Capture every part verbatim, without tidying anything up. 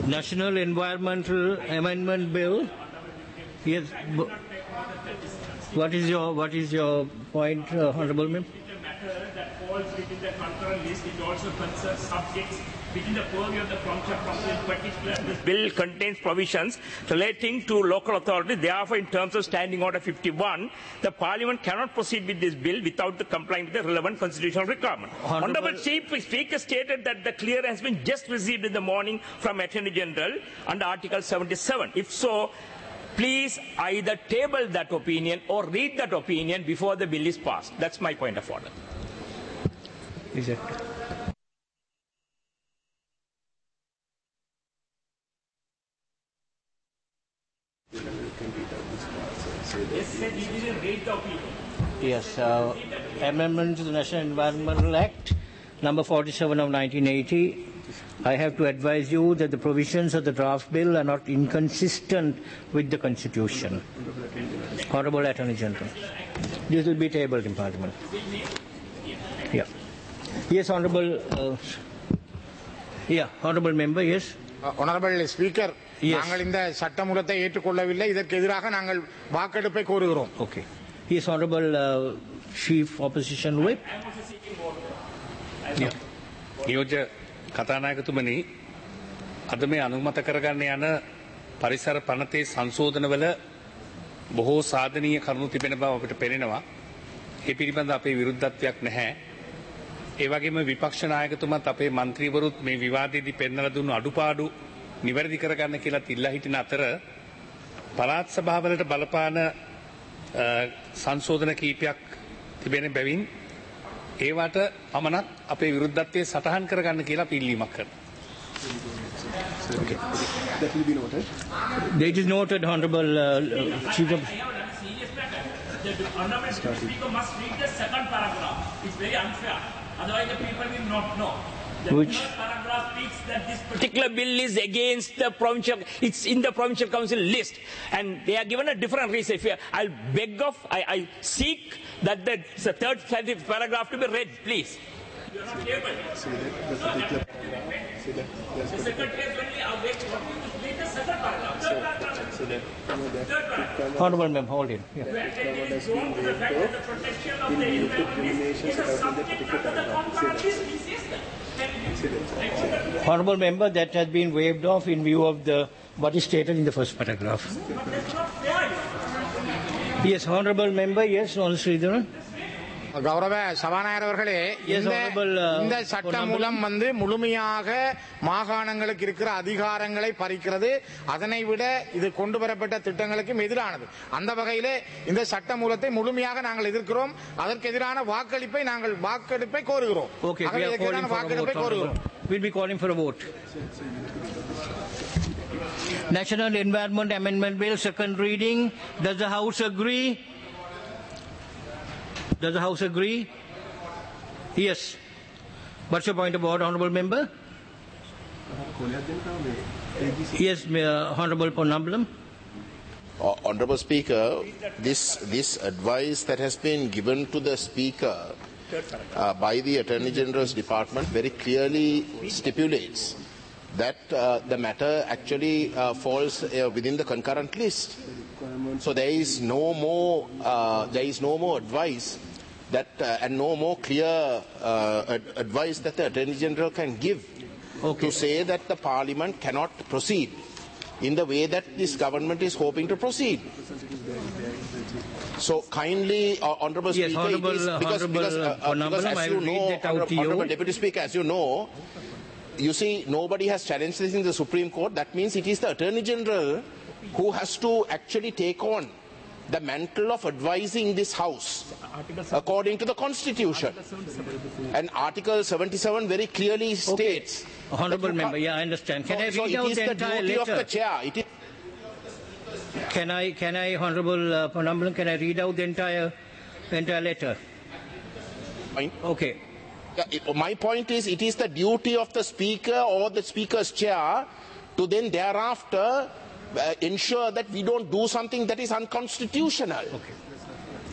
National Environmental Amendment Bill. Yes. What is your what is your point, uh, Honourable Member? It's a matter that falls within the concurrent list. It also concerns subjects within the purview of the Provincial Council. In particular, this bill contains provisions relating to local authorities. Therefore, in terms of Standing Order fifty-one, the Parliament cannot proceed with this bill without the complying with the relevant constitutional requirement. Honourable, Honourable Chief Speaker stated that the clear has been just received in the morning from Attorney General under Article seventy-seven. If so, please either table that opinion or read that opinion before the bill is passed. That's my point of order. Is it? Yes, uh, amendment to the National Environmental Act, number forty-seven of nineteen eighty. I have to advise you that the provisions of the draft bill are not inconsistent with the Constitution. Honourable Attorney General, this will be tabled in Parliament. Yeah. Yes, Honourable. Uh, yeah, Honourable Member. Yes. Uh, Honourable Speaker. Yes. நாங்கள் இந்த சட்டமூலத்தை ஏற்றுக்கொள்ளவில்லை. இதற்கு எதிராக நாங்கள் வாக்கெடுப்பை கோருகிறோம். Okay. Yes, Honourable uh, Chief Opposition Whip. Yeah. නියෝජ්‍ය කතානායකතුමනි, අද මේ අනුමත කරගන්න යන පරිසර පනතේ සංශෝධනවල බොහෝ සාධනීය කරුණු තිබෙන බව අපිට පෙනෙනවා. ඒ පිළිබඳ අපේ විරුද්ධත්වයක් නැහැ. ඒ වගේම විපක්ෂ නායකතුමත් අපේ മന്ത്രിවරුත් මේ විවාදයේදී පෙන්වලා දුන්නු අඩුපාඩු නිවැරදි කරගන්න කියලා ඉල්ලා හිටින අතර පළාත් සභාවලට බලපාන සංශෝධන කීපයක් තිබෙන බැවින් ඒවට පමණක් අපේ විරුද්ධත්වයේ සටහන් කරගන්න කියලා පිළිීමක් කරනවා. Okay. That will be noted. That is noted, Honourable uh, Chief of... The Honourable Speaker must read the second paragraph. It's very unfair. Otherwise the people will not know. The Which? third paragraph speaks that this particular bill is against the provincial, it's in the Provincial Council list. And they are given a different reason. If you, I'll beg of, I, I seek that the, the third paragraph to be read, please. You are not able. Say that the particular paragraph. Say that the secretary is only awake for you to read the second paragraph. Third paragraph. So that, you know, that Third paragraph. Honourable Member, hold it. Yeah. it has been waived off in view to terminations about in that particular paragraph. Say that. Honourable Member, that has been waived off in view of the what is stated in the first paragraph. Yes, Honourable Member, yes, Honourable Sridharan. கௌரவ சபாநாயகர் அவர்களே, இந்த சட்டம் மூலம் வந்து முழுமையாக மாகாணங்களுக்கு இருக்கிற அதிகாரங்களை பறிக்கிறது. அதனை விட இது கொண்டு வரப்பட்ட திட்டங்களுக்கும் எதிரானது. அந்த வகையிலே இந்த சட்ட மூலத்தை முழுமையாக நாங்கள் எதிர்க்கிறோம். அதற்கு எதிரான வாக்களிப்பை நாங்கள் வாக்கெடுப்பை கோருகிறோம். Okay, we are calling for a vote. We'll be calling for a vote. National Environment Amendment Bill, second reading. Does the House agree? Does the House agree? Yes. What's your point of order, Honourable Member? Yes, uh, Honourable Ponnambalam. Uh, Honourable Speaker, this, this advice that has been given to the Speaker uh, by the Attorney General's Department very clearly stipulates that uh, the matter actually uh, falls uh, within the concurrent list. So there is no more, uh, there is no more advice that, uh, and no more clear uh, ad advice that the Attorney General can give okay. to say that the Parliament cannot proceed in the way that this government is hoping to proceed. So kindly, uh, Honourable yes, Speaker, Honourable, it is because, because, uh, uh, because as you know, Honourable, Honourable Deputy Speaker, as you know, you see, nobody has challenged this in the Supreme Court. That means it is the Attorney General who has to actually take on the mantle of advising this House according to the Constitution. And Article seventy-seven very clearly states... Okay. Honourable Member, yeah, I understand. Can so, I read so out the, the entire letter? Of the chair. It is can I, can I, Honourable uh, Ponnambalam, can I read out the entire, entire letter? Fine. Okay. Yeah, it, my point is, it is the duty of the Speaker or the Speaker's chair to then thereafter uh, ensure that we don't do something that is unconstitutional. Okay.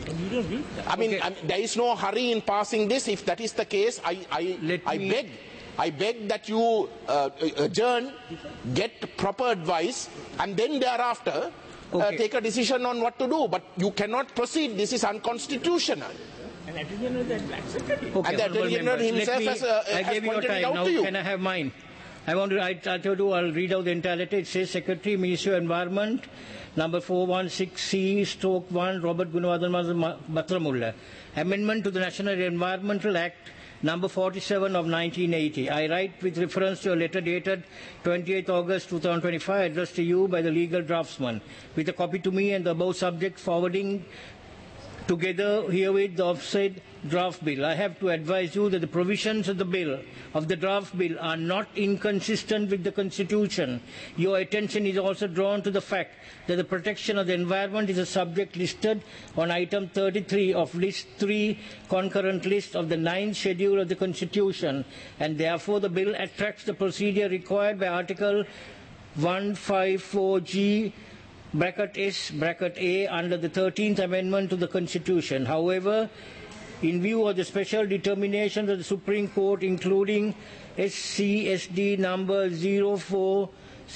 I mean, okay. I mean, there is no hurry in passing this. If that is the case, I, I, I me, beg I beg that you uh, adjourn, get proper advice, and then thereafter uh, Okay. take a decision on what to do. But you cannot proceed. This is unconstitutional. And Attorney General is the Black Secretary. Okay, And the honourable Attorney General members, himself let me- has, uh, I has gave you your pointed it time. out Now to you. can I have mine? I want to, I, I told you, I'll read out the entirety. It says Secretary, Ministry of Environment, number four one six C, stroke one, Robert Gunawardhan Batramulla. Amendment to the National Environmental Act, number forty-seven of nineteen eighty. I write with reference to a letter dated twenty-eighth August two thousand twenty-five addressed to you by the legal draftsman, with a copy to me and the above subject forwarding together herewith the offset draft bill. I have to advise you that the provisions of the bill, of the draft bill, are not inconsistent with the Constitution. Your attention is also drawn to the fact that the protection of the environment is a subject listed on item thirty-three of list three, concurrent list of the ninth schedule of the Constitution, and therefore the bill attracts the procedure required by Article one fifty-four G bracket S bracket A under the thirteenth Amendment to the Constitution. However, in view of the special determinations of the Supreme Court, including S C S D number zero four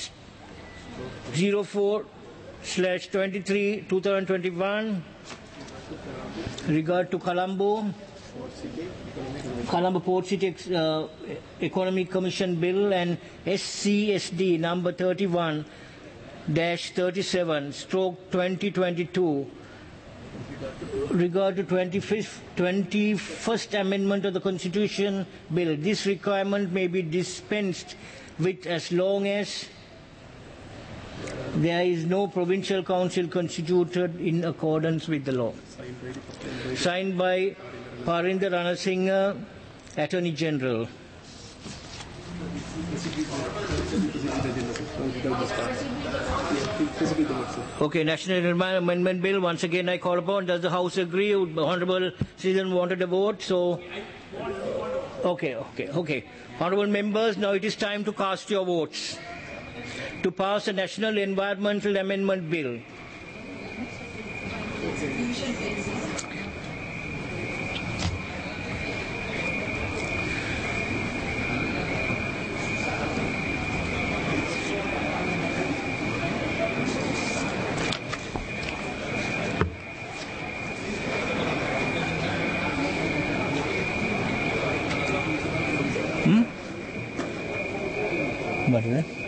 slash twenty-three two thousand twenty-one, regard to Colombo, Colombo Port City uh, Economic Commission Bill, and S C S D number thirty-one dash thirty-seven stroke twenty twenty-two, regard to twenty-fifth, twenty-first Amendment of the Constitution Bill. This requirement may be dispensed with as long as there is no provincial council constituted in accordance with the law. Signed by Parinder Ranasinghe, Attorney General. Okay, National Environment Amendment Bill. Once again, I call upon. Does the House agree? Honourable citizen wanted a vote, so. Okay, okay, okay. Honourable members, now it is time to cast your votes to pass the National Environmental Amendment Bill. Hmm? What is it?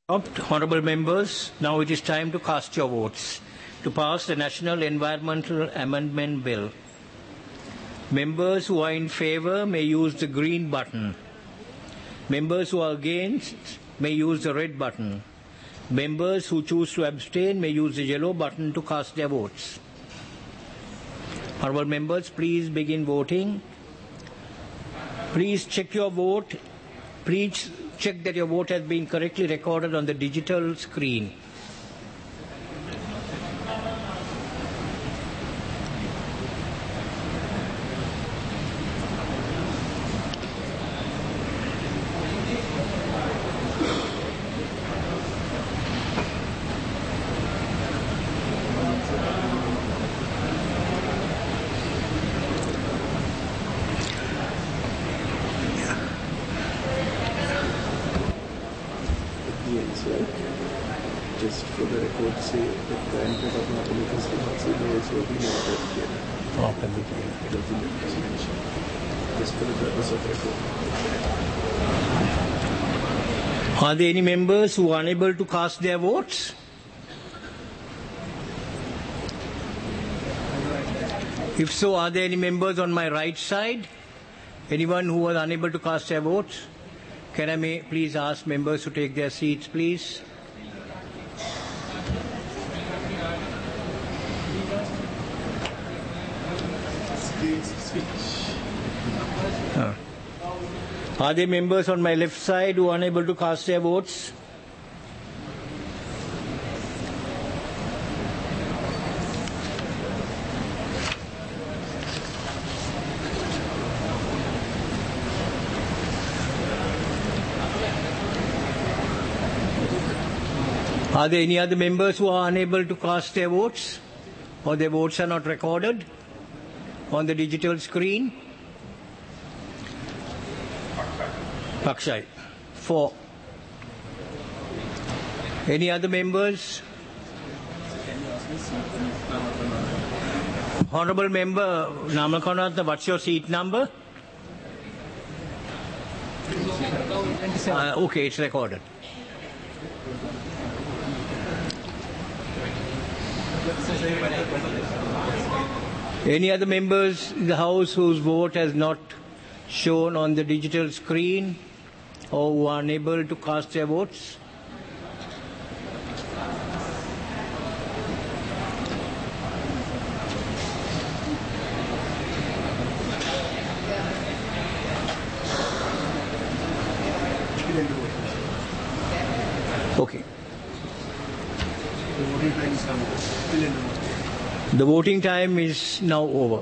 Honourable members, now it is time to cast your votes to pass the National Environmental Amendment Bill. Members who are in favour may use the green button. Members who are against may use the red button. Members who choose to abstain may use the yellow button to cast their votes. Honourable members, please begin voting. Please check your vote. Please check that your vote has been correctly recorded on the digital screen. Just for the record, say that the entry of the political may also be noted here. Just for the purpose of record. Are there any members who are unable to cast their votes? If so, are there any members on my right side? Anyone who was unable to cast their votes? Can I may please ask members to take their seats, please? Uh. Are there members on my left side who are unable to cast their votes? Are there any other members who are unable to cast their votes, or their votes are not recorded on the digital screen? Pakshai. Four. Any other members? Honourable Member Namakanatha, what's your seat number? Uh, okay, it's recorded. Any other members in the House whose vote has not shown on the digital screen or who are unable to cast their votes? Okay. The voting time is now over.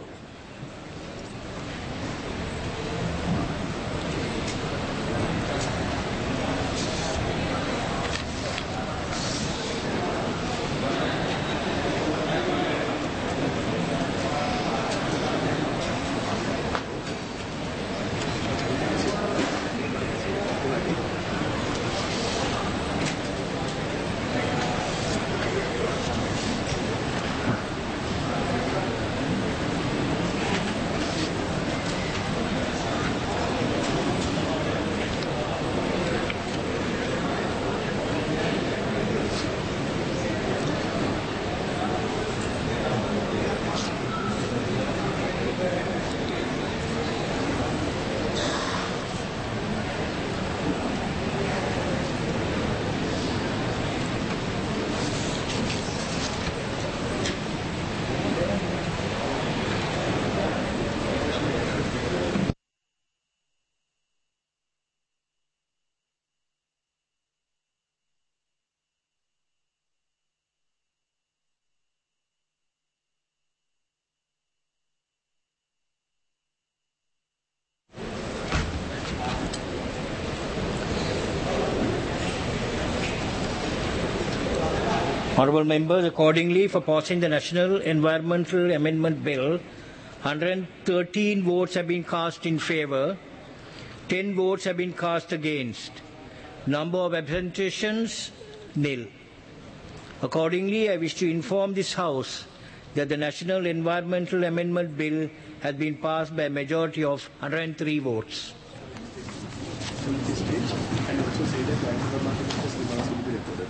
Honourable members, accordingly, for passing the National Environmental Amendment Bill, one hundred thirteen votes have been cast in favour, ten votes have been cast against. Number of abstentions, nil. Accordingly, I wish to inform this House that the National Environmental Amendment Bill has been passed by a majority of one hundred three votes. And also say that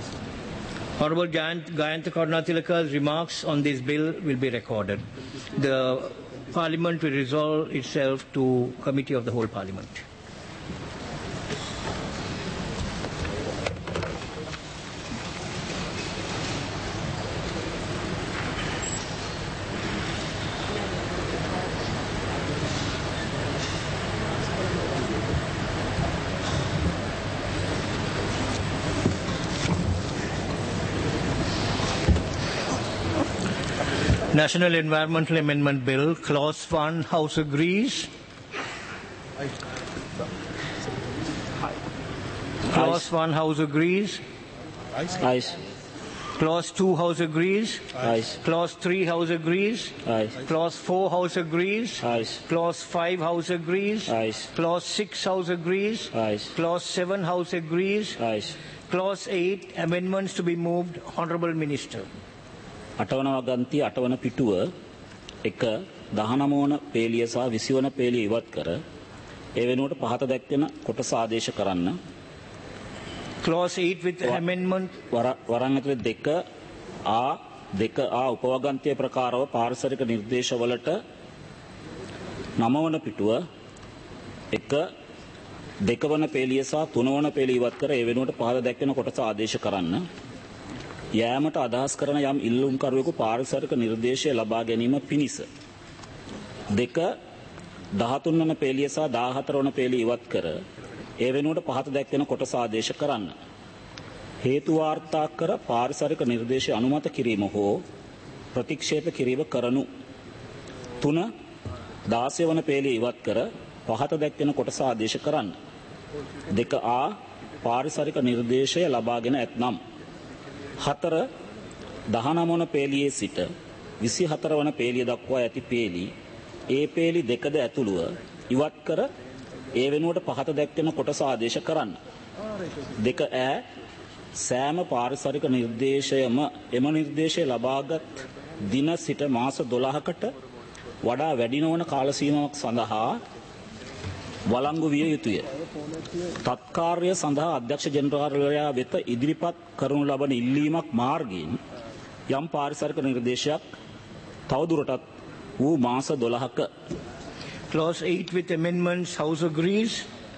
Honorable Gayantha Karunatilaka's remarks on this bill will be recorded. The Parliament will resolve itself to Committee of the Whole Parliament. National Environmental Amendment Bill, Clause one, House agrees. Clause one, House agrees. Ayes. Clause two, House agrees. Ayes. Clause three, House agrees. Ayes. Clause four, House agrees. Ayes. Clause five, House agrees. Ayes. Clause six, House agrees. Ayes. Clause seven, House agrees. Ayes. Clause eight, amendments to be moved. Honourable Minister. අටවන වගන්ති අටවන පිටුව එක දහනමවන පේලිය සහ විසිවන පේලිය ඉවත් කර ඒ වෙනුවට පහත දැක්වෙන කොටස ආදේශ කරන්න. Clause eight with amendment. වරන් ඇතුලේ දෙක ආ දෙක ආ උපවගන්තිය ප්‍රකාරව පාරිසරික නිර්දේශවලට නවවන පිටුව එක දෙකවන පේලිය සහ තුනවන පේලිය ඉවත් කර ඒ වෙනුවට පහත දැක්වෙන කොටස ආදේශ කරන්න. යෑමට අදහස් කරන යම් ඉල්ලුම්කරුවෙකු පාරිසරික නිර්දේශය ලබා ගැනීම පිණිස දෙක දහතුන් වන පේලිය සහ දාහතර වන පේලිය ඉවත් කර ඒ වෙනුවට පහත දැක්වෙන කොටස ආදේශ කරන්න. හේතු වාර්තා කර පාරිසරික නිර්දේශය අනුමත කිරීම හෝ ප්‍රතික්ෂේප කිරීම කරනු. තුන දාසය වන පේලිය ඉවත් කර පහත දැක්වෙන කොටස ආදේශ කරන්න. දෙක ආ පාරිසරික නිර්දේශය ලබාගෙන ඇතනම් හතර දහනම වන පේලියේ සිට විසිහතර වන පේලිය දක්වා ඇති පේලි ඒ පේලි දෙකද ඇතුළුව ඉවත් කර ඒ වෙනුවට පහත දැක්වෙන කොටස ආදේශ කරන්න. දෙක ඈ සෑම පාරිසරික නිර්දේශයම එම නිර්දේශය ලබාගත් දින සිට මාස දොළහකට වඩා වැඩි නොවන කාල සීමාවක් සඳහා වළංගු විය යුතුය. තත්කාර්ය සඳහා අධ්‍යක්ෂ ජනරාල්වරයා වෙත ඉදිරිපත් කරනු ලබන ඉල්ලීමක් මාර්ගයෙන් යම් පාරිසරික නිර්දේශයක් තවදුරටත් වූ මාස දොළහක. Clause eight with amendments, House agrees.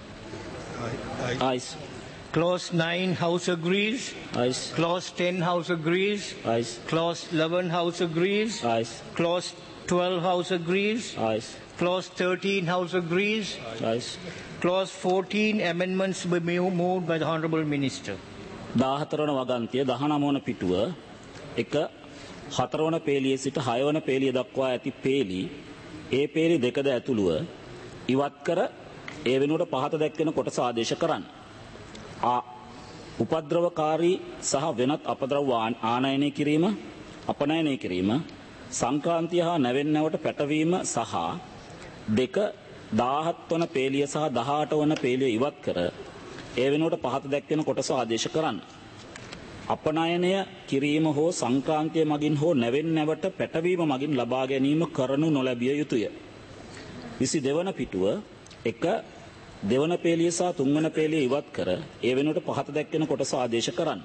Ayes. Clause nine, House agrees. Ayes. Clause ten, House agrees. Ayes. Clause eleven, House agrees. Ayes. Clause twelve, House agrees. Ayes. Clause thirteen, House agrees. Ayes. Clause fourteen, amendments will be moved by the Honourable Minister. දාහතර වන වගන්තිය දහනම වන පිටුව එක හතර වන පේලියේ සිට හය වන පේලිය දක්වා ඇති පේලි ඒ පේලි දෙකද ඇතුළුව ඉවත් කර ඒ වෙනුවට පහත දැක්වෙන කොටස ආදේශ කරන්න. ආ උපද්‍රවකාරී සහ වෙනත් අපද්‍රව්‍ය ආනයනය කිරීම අපනයනය කිරීම සංක්‍රාන්තිය හා නැවෙන්නවට පැටවීම සහ දෙක දාහත් වන පේලිය සහ දහඅට වන පේලිය ඉවත් කර ඒ වෙනුවට පහත දැක්වෙන කොටස ආදේශ කරන්න. අපනයනය කිරීම හෝ සංක්‍රාන්තිය මගින් හෝ නැවෙන්නවට පැටවීම මගින් ලබා ගැනීම කරනු නොලැබිය යුතුය. විසි දෙවන පිටුව එක දෙවන පේලිය සහ තුන්වන පේලිය ඉවත් කර ඒ වෙනුවට පහත දැක්වෙන කොටස ආදේශ කරන්න.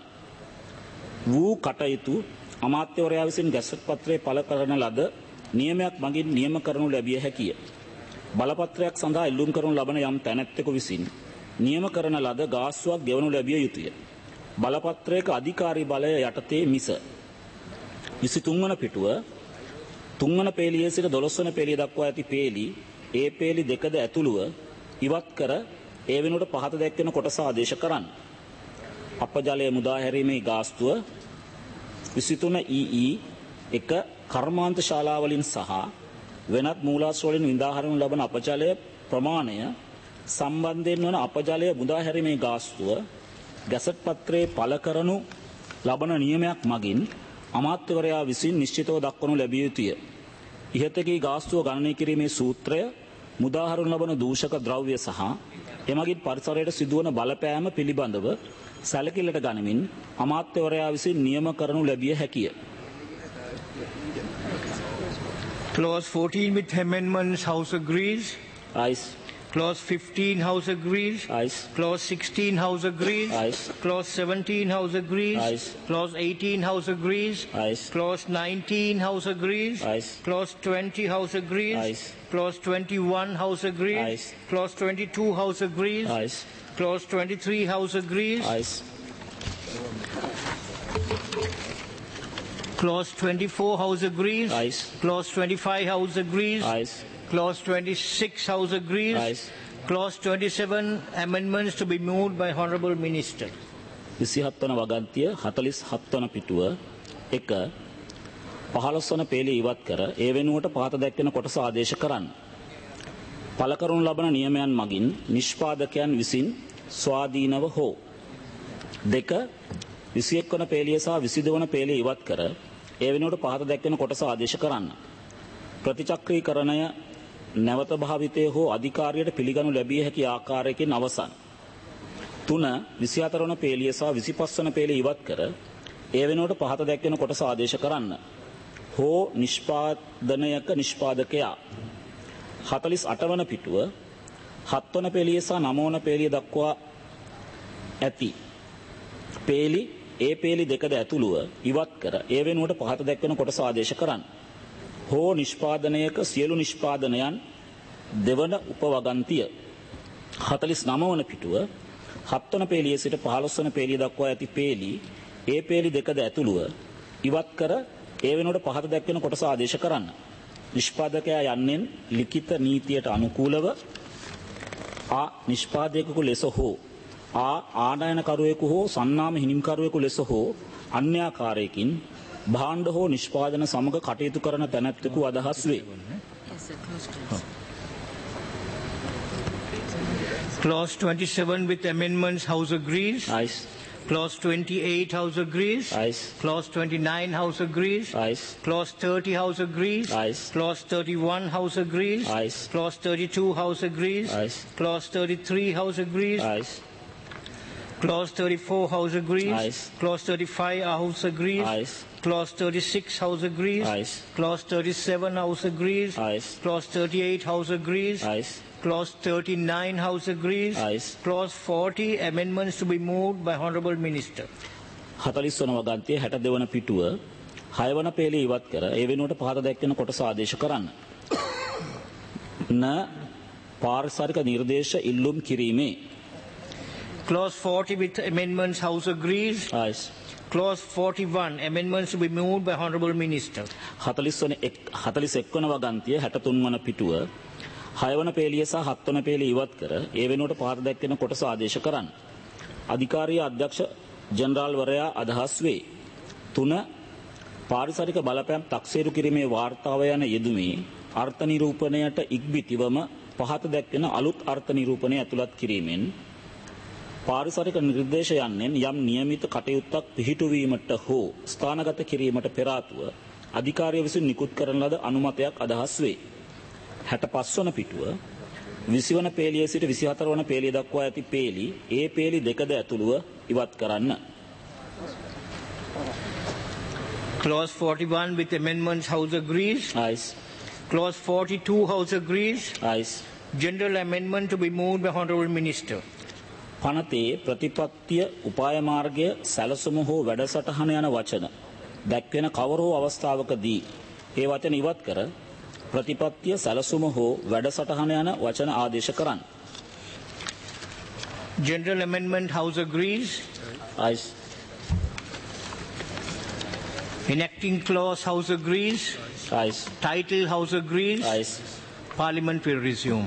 වූ කටයුතු අමාත්‍යවරයා විසින් ගැසට් පත්‍රයේ පළ කරන ලද නියමයක් මගින් නියම කරනු ලැබිය හැකිය. බලපත්‍රයක් සඳහා ඉල්ලුම් කරනු ලබන යම් තැනැත්තෙකු විසින් නියම කරන ලද ගාස්තුවක් ගෙවනු ලැබිය යුතුය. බලපත්‍රයක අධිකාරී බලය යටතේ මිස. විසි තුන් වන පිටුව තුන්වන පේලියේ සිට දොළොස් වන පේලිය දක්වා ඇති පේලි ඒ පේලි දෙකද ඇතුළුව ඉවත් කර ඒ වෙනුවට පහත දැක්වෙන කොටස ආදේශ කරන්න. අපජලය මුදා හැරීමේ ගාස්තුව විසි තුන ඊ ඊ එක කර්මාන්ත ශාලාවලින් සහ වෙනත් මූලාශ්‍ර වලින් විඳා හරිනු ලබන අපජලය ප්‍රමාණය සම්බන්ධයෙන් වන අපජලය මුදා හැරීමේ ගාස්තුව ගැසට් පත්‍රයේ පළ කරනු ලබන නියමයක් මගින් අමාත්‍යවරයා විසින් නිශ්චිතව දක්වනු ලැබිය යුතුය. ඉහතකී ගාස්තුව ගණනය කිරීමේ සූත්‍රය මුදා හරිනු ලබන දූෂක ද්‍රව්‍ය සහ එමගින් පරිසරයට සිදුවන බලපෑම පිළිබඳව සැලකිල්ලට ගනිමින් අමාත්‍යවරයා විසින් නියම කරනු ලැබිය හැකිය. Clause fourteen with amendments, House agrees. Ayes. Clause fifteen, House agrees. Ayes. Clause sixteen, House agrees. Ayes. Clause seventeen, House agrees. Ayes. Clause eighteen, House agrees. Ayes. Clause nineteen, House agrees. Ayes. Clause twenty, House agrees. Ayes. Clause twenty-one, House agrees. Ayes. Clause twenty-two, House agrees. Ayes. Clause twenty-three, House agrees. Ayes. Clause twenty-four, House agrees. Ayes. Clause twenty-five, House agrees. Ayes. Clause twenty-six, House agrees. Ayes. Clause twenty-seven, amendments to be moved by Honourable Minister. විසිහත් වන වගන්තිය හතළිස් හත් වන පිටුව එක පහළොස් වන පේලිය ඉවත් කර ඒ වෙනුවට පහත දැක්වෙන කොටස ආදේශ කරන්න. පළ කරනු ලබන නියමයන් මගින් නිෂ්පාදකයන් විසින් ස්වාධීනව හෝ දෙක විසිඑක් වන පේලිය සහ විසිදු වන පේලිය ඉවත් කර ඒ වෙනුවට පහත දැක්වෙන කොටස ආදේශ කරන්න. ප්‍රතිචක්‍රීකරණය නැවත භාවිතය හෝ අධිකාරියට පිළිගනු ලැබිය හැකි ආකාරයකින් අවසන්. තුන විසිහතර වන පේලිය සහ විසිපස් වන පේලිය ඉවත් කර ඒ වෙනුවට පහත දැක්වෙන කොටස ආදේශ කරන්න. හෝ නිෂ්පාදනයක නිෂ්පාදකයා. හතළිස් අට වන පිටුව හත් වන පේලිය සහ නව වන පේලිය දක්වා ඇති පේලි ඒ පේලි දෙකද ඇතුළුව ඉවත් කර ඒ වෙනුවට පහත දැක්වෙන කොටස ආදේශ කරන්න. හෝ නිෂ්පාදනයක සියලු නිෂ්පාදනයන් දෙවන උපවගන්තිය හතළිස් නව වන පිටුව හත් වන පේලිය සිට පහළොස් වන පේලිය දක්වා ඇති පේලි ඒ පේලි දෙකද ඇතුළුව ඉවත් කර ඒ වෙනුවට පහත දැක්වෙන කොටස ආදේශ කරන්න. නිෂ්පාදකයා යන්නෙන් ලිඛිත නීතියට අනුකූලව ආ නිෂ්පාදකයෙකු ලෙස හෝ ආ ආනයනකරුවෙකු හෝ සන්නාම හිමිකරුවෙකු ලෙස හෝ අන්‍යාකාරයකින් භාණ්ඩ හෝ නිෂ්පාදන සමග කටයුතු කරන තැනැත්තෙකු අදහස් වේ. Clause twenty-seven with amendments, House agrees. Ayes. Clause twenty-eight, House agrees. Ayes. Clause twenty-nine, House agrees. Ayes. Clause thirty, House agrees. Ayes. Clause thirty-one, House agrees. Ayes. Clause thirty-two, House agrees. Ayes. Clause thirty-three, House agrees. Ayes. Clause thirty-four, House agrees. Ayes. Clause thirty-five, House agrees. Ayes. Clause thirty-six, House agrees. Ayes. Clause thirty-seven, House agrees. Ayes. Clause thirty-eight, House agrees. Ayes. Clause thirty-nine, House agrees. Ayes. Clause forty, amendments to be moved by Honourable Minister. හතළිස් වන වගන්තිය හැට දෙක වන පිටුව හය වන පේලිය ඉවත් කර ඒ වෙනුවට පහත දැක්වෙන කොටස ආදේශ කරන්න. න පාරිසරික නිර්දේශ ඉල්ලුම් කිරීමේ. Clause forty with amendments, House agrees. Ayes. Clause forty-one, amendments to be moved by Honourable Minister. හතළිස් වන හතළිස් එක් වන වගන්තිය හැට තුන් වන පිටුව හය වන පේලිය සහ හත් වන පේලිය ඉවත් කර ඒ වෙනුවට පහත දැක්වෙන කොටස ආදේශ කරන්න. අධිකාරිය අධ්‍යක්ෂ ජනරාල්වරයා අදහස් වේ. තුන පාරිසරික බලපෑම් තක්සේරු කිරීමේ වාර්තාව යන යෙදුමේ අර්ථ නිරූපණයට ඉක්බිතිවම පහත දැක්වෙන අලුත් අර්ථ නිරූපණය ඇතුළත් කිරීමෙන් පාරිසරික නිර්දේශ යන්නෙන් යම් නියමිත කටයුත්තක් පිහිටුවීමට හෝ ස්ථානගත කිරීමට පෙර ආතුව අධිකාරිය විසින් නිකුත් කරන ලද අනුමතයක් අදහස් වේ. හැට පස් වන පිටුව විසි වන පේලිය සිට විසිහතර වන පේලිය දක්වා ඇති පේලි ඒ පේලි දෙකද ඇතුළුව ඉවත් කරන්න. Clause forty-one with amendments, House agrees. Ayes. Clause forty-two, House agrees. Ayes. General amendment to be moved by Honourable Minister. පනතේ ප්‍රතිපත්තිය උපාය මාර්ගය සැලසුම හෝ වැඩසටහන යන වචන දැක්වෙන කවර හෝ අවස්ථාවකදී ඒ වචන ඉවත් කර ප්‍රතිපත්තිය සැලසුම හෝ වැඩසටහන යන වචන ආදේශ කරන්න. General amendment, House agrees. Ayes. Enacting clause, House agrees. Ayes. Title, House agrees. Ayes. Parliament will resume.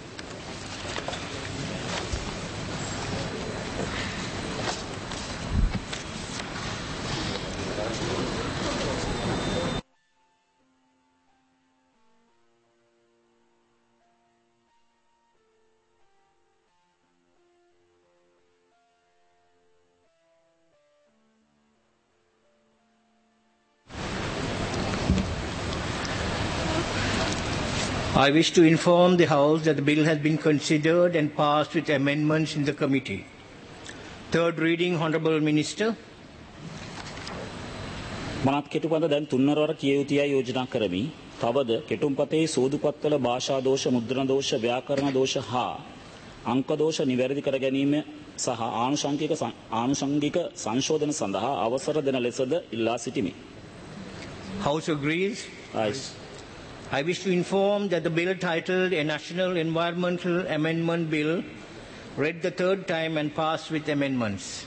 I wish to inform the House that the bill has been considered and passed with amendments in the committee. Third reading, Honourable Minister. මනත් කෙටුපද දැන් තුන්වරවර කිය යුතුයයි යෝජනා කරමි. තවද කෙටුම්පතේ සෝදුපත්වල භාෂා දෝෂ, මුද්‍රණ දෝෂ, ව්‍යාකරණ දෝෂ හා අංක දෝෂ නිවැරදි කර ගැනීම සහ ආනුෂංගික ආනුෂංගික සංශෝධන සඳහා අවසර දෙන ලෙසද ඉල්ලා සිටිමි. House agrees. Aye. I wish to inform that the bill titled A National Environmental Amendment Bill read the third time and passed with amendments.